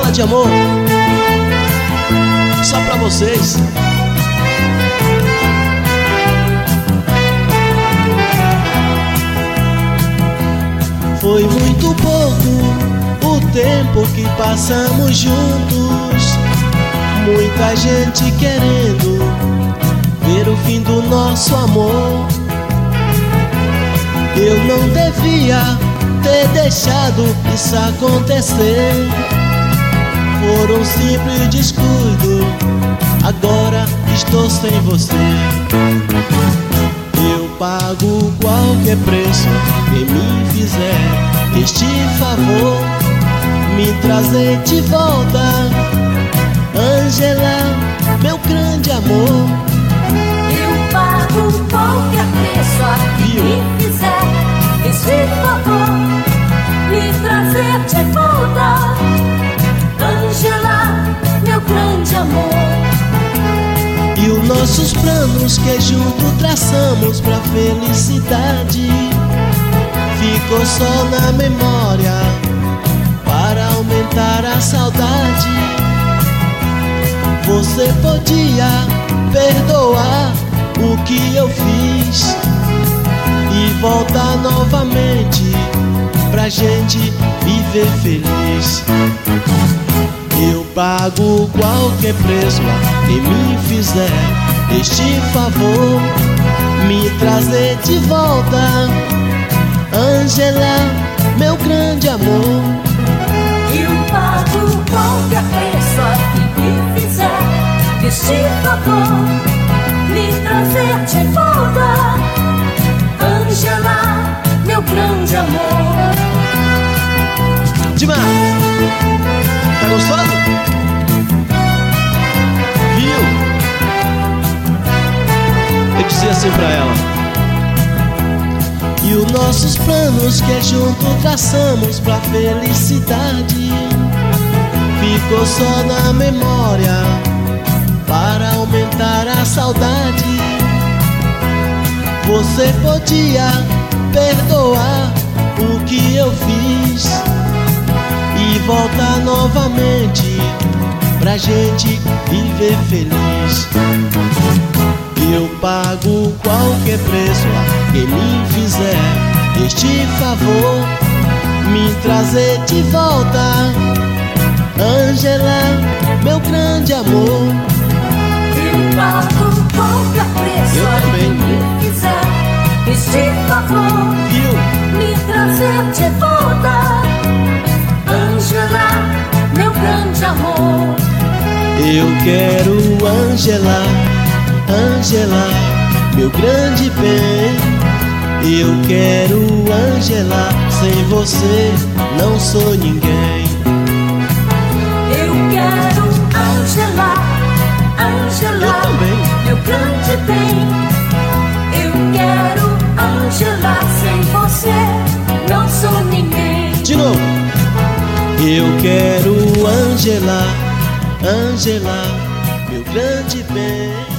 Fala de amor, só pra vocês. Foi muito pouco o tempo que passamos juntos, muita gente querendo ver o fim do nosso amor. Eu não devia ter deixado isso acontecer. Foram um simples descuido, agora estou sem você. Eu pago qualquer preço quem me fizer este favor, me trazer de volta, Ângela, meu grande amor. Eu pago qualquer preço a quem me fizer este favor, me trazer de volta, Ângela, meu grande amor. E os nossos planos que junto traçamos pra felicidade ficou só na memória para aumentar a saudade. Você podia perdoar o que eu fiz e voltar novamente pra gente viver feliz. Eu pago qualquer preço a quem me fizer este favor, me trazer de volta, Ângela, meu grande amor. Eu pago qualquer preço a quem me fizer este favor, me trazer de volta, Ângela, meu grande amor. Demais! Tá gostoso? Viu? Eu dizia assim pra ela: e os nossos planos que junto traçamos pra felicidade ficou só na memória para aumentar a saudade. Você podia perdoar o que eu fiz e voltar novamente pra gente viver feliz. Eu pago qualquer preço a quem me fizer este favor, me trazer de volta, Ângela, meu grande amor. Eu pago qualquer preço a quem me fizer este favor, me trazer de volta, Ângela, meu grande amor. Eu quero Ângela, Ângela, meu grande bem. Eu quero Ângela, sem você não sou ninguém. Eu quero Ângela, Ângela, eu também, meu grande bem. Eu quero Ângela, sem você não sou ninguém. De novo. Eu quero Ângela, Ângela, meu grande bem.